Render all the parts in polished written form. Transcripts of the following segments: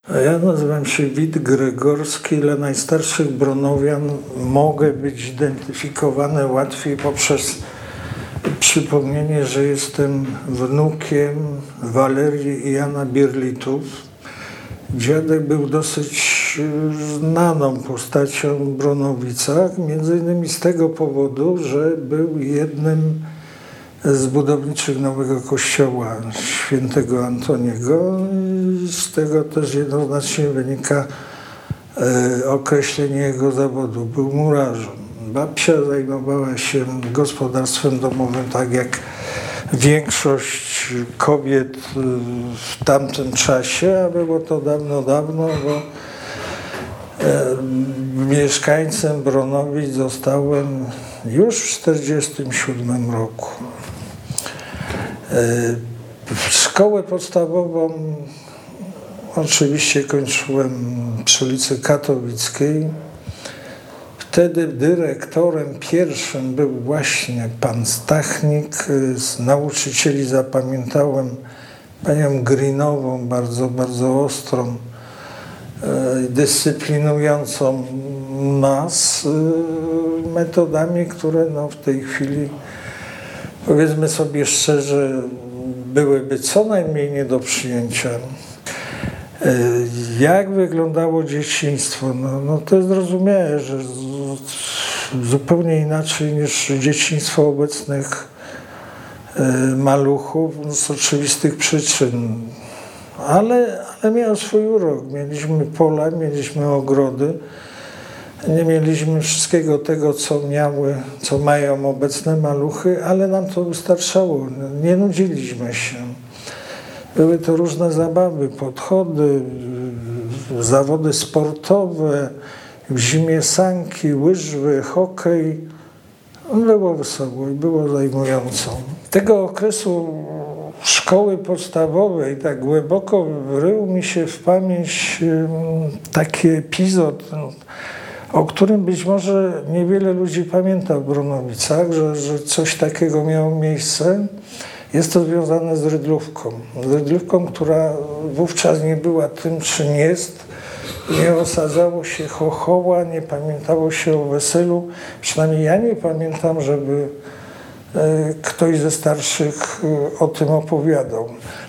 Ja nazywam się Wit Gregorski. Dla najstarszych Bronowian mogę być zidentyfikowany łatwiej poprzez przypomnienie, że jestem wnukiem Walerii i Jana Bierlitów. Dziadek był dosyć znaną postacią w Bronowicach, między innymi z tego powodu, że był jednym z budowniczych nowego kościoła świętego Antoniego. I z tego też jednoznacznie wynika określenie jego zawodu. Był murarzem. Babcia zajmowała się gospodarstwem domowym, tak jak większość kobiet w tamtym czasie, a było to dawno, bo mieszkańcem Bronowic zostałem już w 1947 roku. Szkołę podstawową oczywiście kończyłem przy ulicy Katowickiej. Wtedy dyrektorem pierwszym był właśnie pan Stachnik. Z nauczycieli zapamiętałem panią Greenową, bardzo ostrą, dyscyplinującą nas metodami, które w tej chwili, powiedzmy sobie szczerze, byłyby co najmniej nie do przyjęcia. Jak wyglądało dzieciństwo? To jest zrozumiałe, że zupełnie inaczej niż dzieciństwo obecnych maluchów, z oczywistych przyczyn. Ale miało swój urok. Mieliśmy pola, mieliśmy ogrody. Nie mieliśmy wszystkiego tego, co mają obecne maluchy, ale nam to wystarczało. Nie nudziliśmy się. Były to różne zabawy, podchody, zawody sportowe, w zimie sanki, łyżwy, hokej. Było wesoło i było zajmująco. Tego okresu szkoły podstawowej tak głęboko wrył mi się w pamięć taki epizod, o którym być może niewiele ludzi pamięta w Bronowicach, że coś takiego miało miejsce. Jest to związane z Rydlówką. Z Rydlówką, która wówczas nie była tym, czym jest. Nie osadzało się chochoła, nie pamiętało się o weselu. Przynajmniej ja nie pamiętam, żeby ktoś ze starszych o tym opowiadał.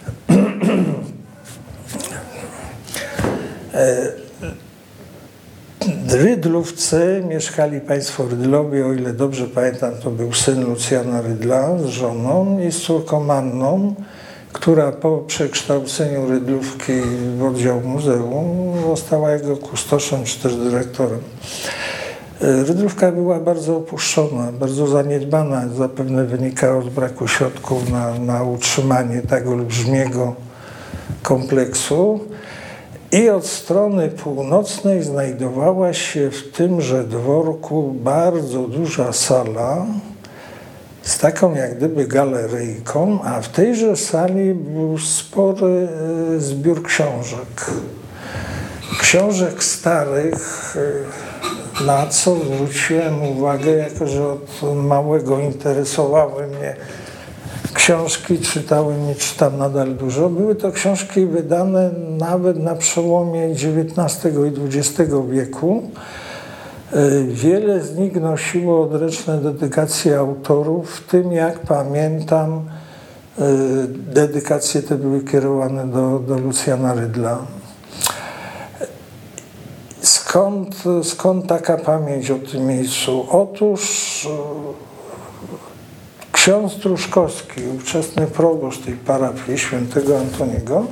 W Rydlówce mieszkali państwo Rydlowie, o ile dobrze pamiętam, to był syn Lucjana Rydla z żoną i z córką Anną, która po przekształceniu Rydlówki w oddział muzeum została jego kustoszem czy też dyrektorem. Rydlówka była bardzo opuszczona, bardzo zaniedbana, zapewne wynikało z braku środków na utrzymanie tak olbrzymiego kompleksu. I od strony północnej znajdowała się w tymże dworku bardzo duża sala z taką jak gdyby galeryjką, a w tejże sali był spory zbiór książek. Książek starych, na co zwróciłem uwagę, jako że od małego interesowały mnie książki, czytałem i czytam nadal dużo. Były to książki wydane nawet na przełomie XIX i XX wieku. Wiele z nich nosiło odręczne dedykacje autorów, w tym, jak pamiętam, dedykacje te były kierowane do Lucjana Rydla. Skąd taka pamięć o tym miejscu? Otóż ksiądz Truszkowski, ówczesny proboszcz tej parafii świętego Antoniego,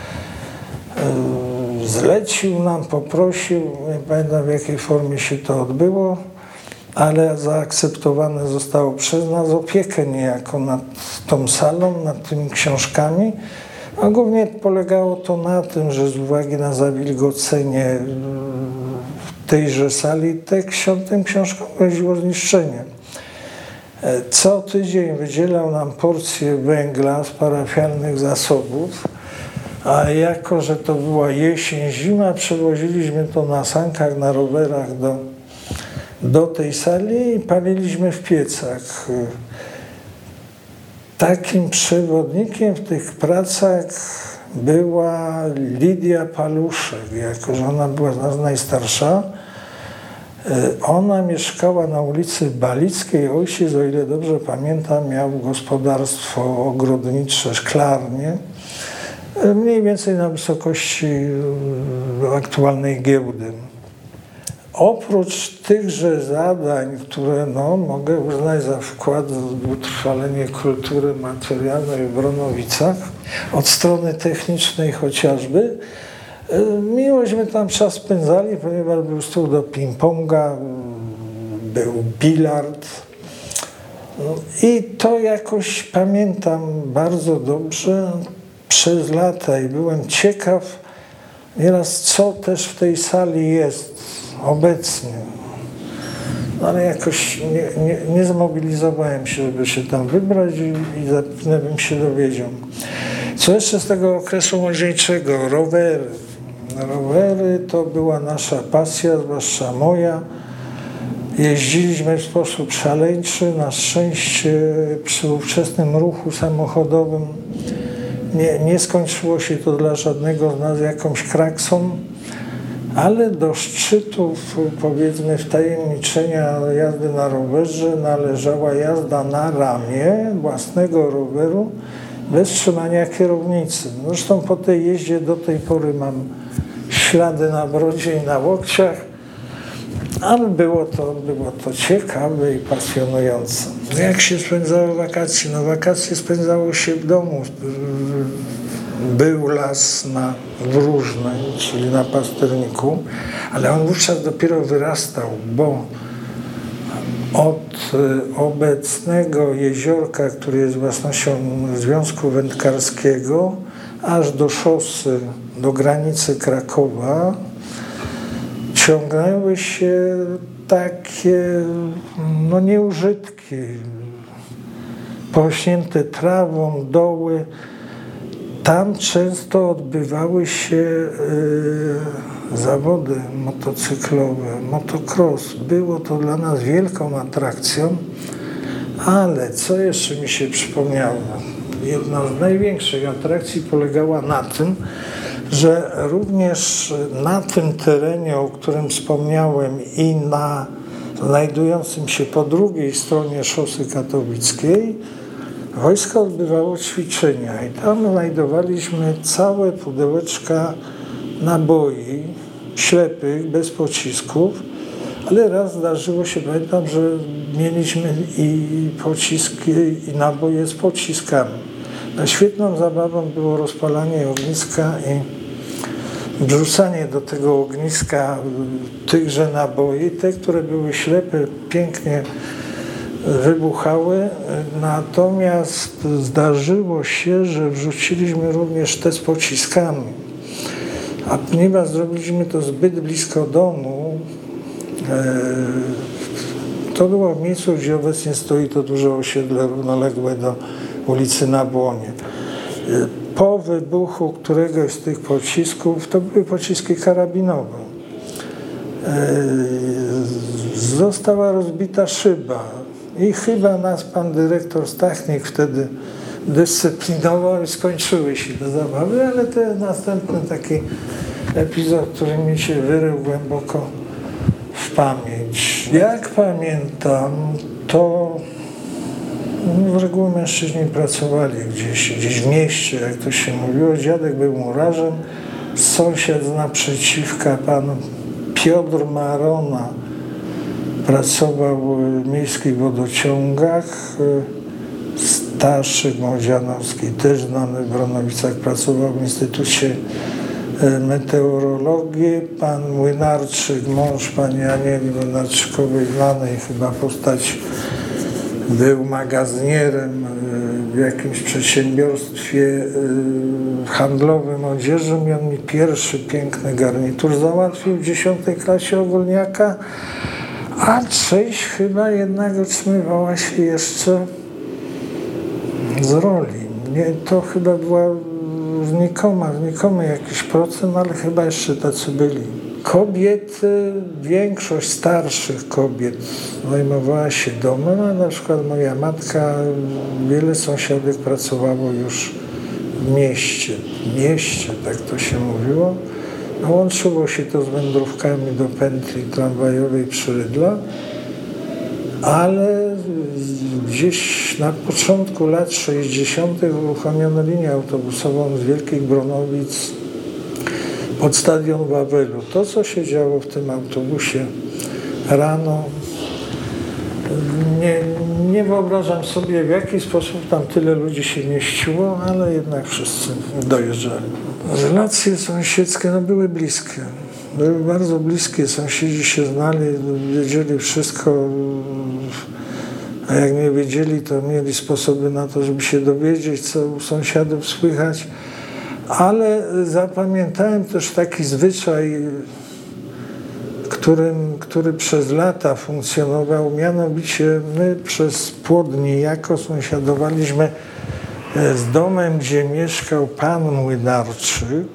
zlecił nam, poprosił, nie pamiętam w jakiej formie się to odbyło, ale zaakceptowane zostało przez nas opiekę niejako nad tą salą, nad tymi książkami. A głównie polegało to na tym, że z uwagi na zawilgocenie tejże sali tym książkom groziło zniszczenie. Co tydzień wydzielał nam porcję węgla z parafialnych zasobów, a jako że to była jesień, zima, przewoziliśmy to na sankach, na rowerach do tej sali i paliliśmy w piecach. Takim przewodnikiem w tych pracach była Lidia Paluszek, jako że ona była z nas najstarsza. Ona mieszkała na ulicy Balickiej. Ojciec, o ile dobrze pamiętam, miał gospodarstwo ogrodnicze, szklarnię, mniej więcej na wysokości aktualnej giełdy. Oprócz tychże zadań, które mogę uznać za wkład w utrwalenie kultury materialnej w Bronowicach, od strony technicznej chociażby, miłośmy tam czas spędzali, ponieważ był stół do ping-ponga, był bilard. I to jakoś pamiętam bardzo dobrze przez lata i byłem ciekaw nieraz, co też w tej sali jest obecnie. Ale jakoś nie zmobilizowałem się, żeby się tam wybrać i zapewne bym się dowiedział. Co jeszcze z tego okresu młodzieńczego? Rowery. Rowery to była nasza pasja, zwłaszcza moja. Jeździliśmy w sposób szaleńczy. Na szczęście przy ówczesnym ruchu samochodowym nie skończyło się to dla żadnego z nas jakąś kraksą, ale do szczytów, powiedzmy, wtajemniczenia jazdy na rowerze należała jazda na ramię własnego roweru bez trzymania kierownicy. Zresztą po tej jeździe do tej pory mam ślady na brodzie i na łokciach, ale było to ciekawe i pasjonujące. Jak się spędzało wakacje? Wakacje spędzało się w domu. Był las w Różnej, czyli na Pasterniku, ale on wówczas dopiero wyrastał, bo od obecnego jeziorka, który jest własnością Związku Wędkarskiego, aż do szosy, do granicy Krakowa, ciągnęły się takie nieużytki, porośnięte trawą, doły. Tam często odbywały się zawody motocyklowe, motocross. Było to dla nas wielką atrakcją, ale co jeszcze mi się przypomniało? Jedna z największych atrakcji polegała na tym, że również na tym terenie, o którym wspomniałem, i na znajdującym się po drugiej stronie szosy katowickiej wojsko odbywało ćwiczenia i tam znajdowaliśmy całe pudełeczka naboi ślepych, bez pocisków, ale raz zdarzyło się, pamiętam, że mieliśmy i pociski, i naboje z pociskami. Świetną zabawą było rozpalanie ogniska i wrzucanie do tego ogniska tychże naboi. Te, które były ślepe, pięknie wybuchały, natomiast zdarzyło się, że wrzuciliśmy również te z pociskami. A ponieważ zrobiliśmy to zbyt blisko domu, to było w miejscu, gdzie obecnie stoi to duże osiedle równoległe do ulicy na Błonie. Po wybuchu któregoś z tych pocisków, to były pociski karabinowe, została rozbita szyba i chyba nas pan dyrektor Stachnik wtedy dyscyplinował i skończyły się te zabawy, ale to jest następny taki epizod, który mi się wyrył głęboko w pamięć. Jak pamiętam, to z reguły mężczyźni pracowali gdzieś w mieście, jak to się mówiło. Dziadek był murarzem, sąsiad z naprzeciwka, pan Piotr Marona, pracował w miejskich wodociągach. Staszek Młodzianowski, też znany w Bronowicach, pracował w Instytucie Meteorologii. Pan Młynarczyk, mąż pani Anieli Młynarczykowej, znanej chyba postać, był magazynierem w jakimś przedsiębiorstwie handlowym odzieży i on mi pierwszy piękny garnitur załatwił w 10. klasie ogólniaka, a część chyba jednak otrzymywała się jeszcze z roli. Nie, to chyba była znikomy jakiś procent, ale chyba jeszcze tacy byli. Kobiety, większość starszych kobiet zajmowała się domem, a na przykład moja matka, wiele sąsiadek pracowało już mieście, tak to się mówiło. No, łączyło się to z wędrówkami do pętli tramwajowej przy Rydla, ale gdzieś na początku lat 60. uruchomiono linię autobusową z Wielkich Bronowic pod stadion Wawelu. To, co się działo w tym autobusie rano, nie wyobrażam sobie, w jaki sposób tam tyle ludzi się mieściło, ale jednak wszyscy dojeżdżali. Relacje sąsiedzkie były bliskie. Były bardzo bliskie. Sąsiedzi się znali, wiedzieli wszystko, a jak nie wiedzieli, to mieli sposoby na to, żeby się dowiedzieć, co u sąsiadów słychać. Ale zapamiętałem też taki zwyczaj, który przez lata funkcjonował, mianowicie my przez płot niejako sąsiadowaliśmy z domem, gdzie mieszkał pan Młynarczyk,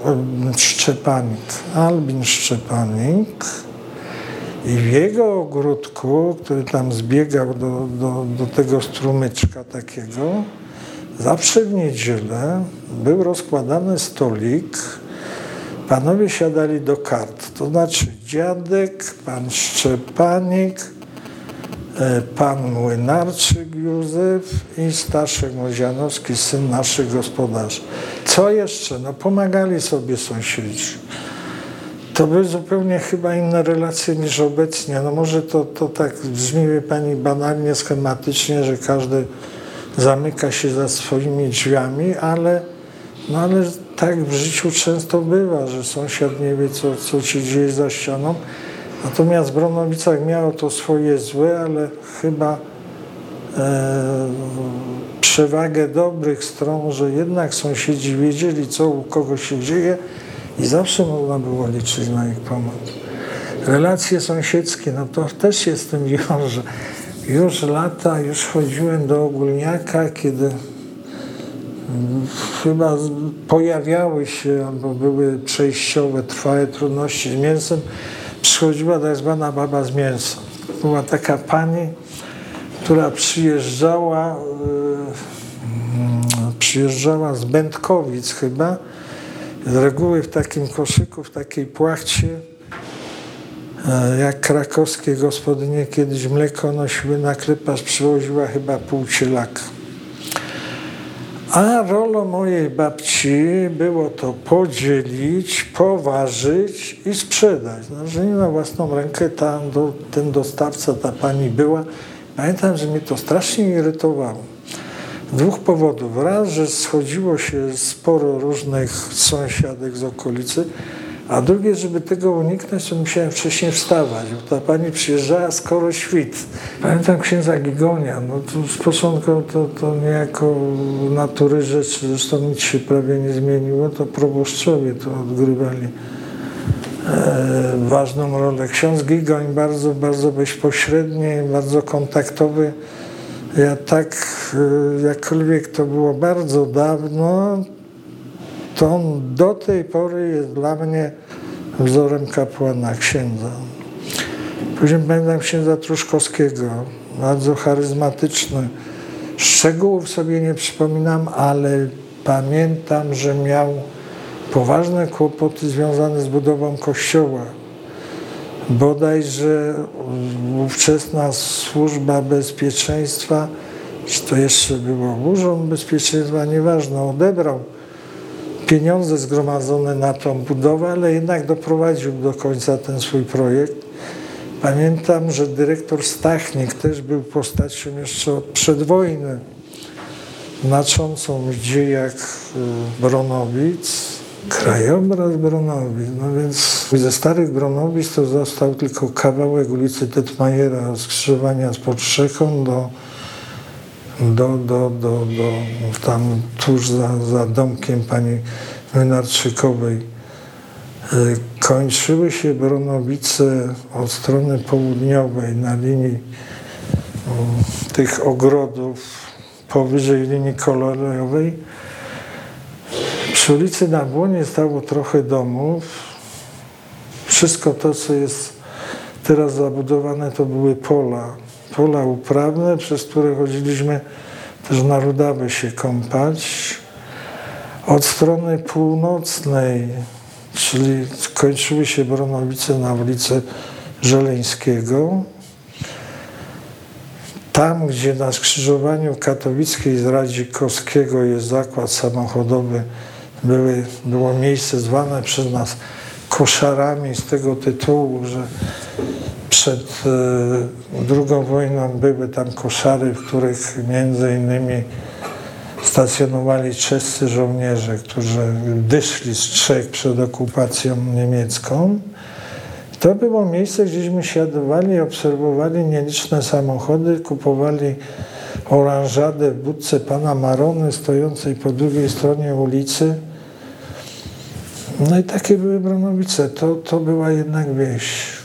Albin Szczepanik, i w jego ogródku, który tam zbiegał do tego strumyczka takiego, zawsze w niedzielę był rozkładany stolik. Panowie siadali do kart, to znaczy dziadek, pan Szczepanik, pan Młynarczyk Józef i Staszek Mozianowski, syn naszych gospodarzy. Co jeszcze? Pomagali sobie sąsiedzi. To były zupełnie chyba inne relacje niż obecnie. Może to tak brzmi, wie pani, banalnie, schematycznie, że każdy zamyka się za swoimi drzwiami, ale tak w życiu często bywa, że sąsiad nie wie, co się dzieje za ścianą. Natomiast w Bronowicach miało to swoje złe, ale chyba przewagę dobrych stron, że jednak sąsiedzi wiedzieli, co u kogo się dzieje i zawsze można było liczyć na ich pomoc. Relacje sąsiedzkie, to też się z tym wiąże. Już lata, już chodziłem do Ogólniaka, kiedy chyba pojawiały się albo były przejściowe, trwałe trudności z mięsem. Przychodziła tak zwana baba z mięsa. Była taka pani, która przyjeżdżała z Będkowic chyba, z reguły w takim koszyku, w takiej płachcie, jak krakowskie gospodynie kiedyś mleko nosiły na kleparz, przywoziła chyba pół cielaka. A rolą mojej babci było to podzielić, poważyć i sprzedać. Że nie na własną rękę ten dostawca, ta pani była. Pamiętam, że mnie to strasznie irytowało. Z dwóch powodów. Raz, że schodziło się sporo różnych sąsiadek z okolicy, a drugie, żeby tego uniknąć, to musiałem wcześniej wstawać, bo ta pani przyjeżdżała skoro świt. Pamiętam księdza Gigonia, to z początku to niejako natury rzeczy, zresztą nic się prawie nie zmieniło, to proboszczowie to odgrywali ważną rolę. Ksiądz Gigoń bardzo, bardzo bezpośredni, bardzo kontaktowy. Ja tak, jakkolwiek to było bardzo dawno, to on do tej pory jest dla mnie wzorem kapłana, księdza. Później pamiętam księdza Truszkowskiego, bardzo charyzmatyczny. Szczegółów sobie nie przypominam, ale pamiętam, że miał poważne kłopoty związane z budową kościoła. Bodajże ówczesna służba bezpieczeństwa, czy to jeszcze było Urząd Bezpieczeństwa, nieważne, odebrał pieniądze zgromadzone na tą budowę, ale jednak doprowadził do końca ten swój projekt. Pamiętam, że dyrektor Stachnik też był postacią jeszcze od przedwojny, znaczącą w dziejach Bronowic. Krajobraz Bronowic, więc ze starych Bronowic to został tylko kawałek ulicy Tetmajera, od skrzyżowania z Podszechą do tam tuż za domkiem pani Młynarczykowej. Kończyły się Bronowice od strony południowej na linii tych ogrodów powyżej linii kolejowej. Przy ulicy na Błonie stało trochę domów. Wszystko to, co jest teraz zabudowane, to były pola uprawne, przez które chodziliśmy też na Rudawę się kąpać. Od strony północnej, czyli kończyły się Bronowice na ulicy Żeleńskiego. Tam, gdzie na skrzyżowaniu Katowickiej z Radzikowskiego jest zakład samochodowy, było miejsce zwane przez nas koszarami z tego tytułu, że przed II wojną były tam koszary, w których między innymi stacjonowali czescy żołnierze, którzy wyszli z Czech przed okupacją niemiecką. To było miejsce, gdzieśmy siadywali, obserwowali nieliczne samochody, kupowali oranżadę w budce pana Marony stojącej po drugiej stronie ulicy. No i takie były Bronowice. To była jednak wieś.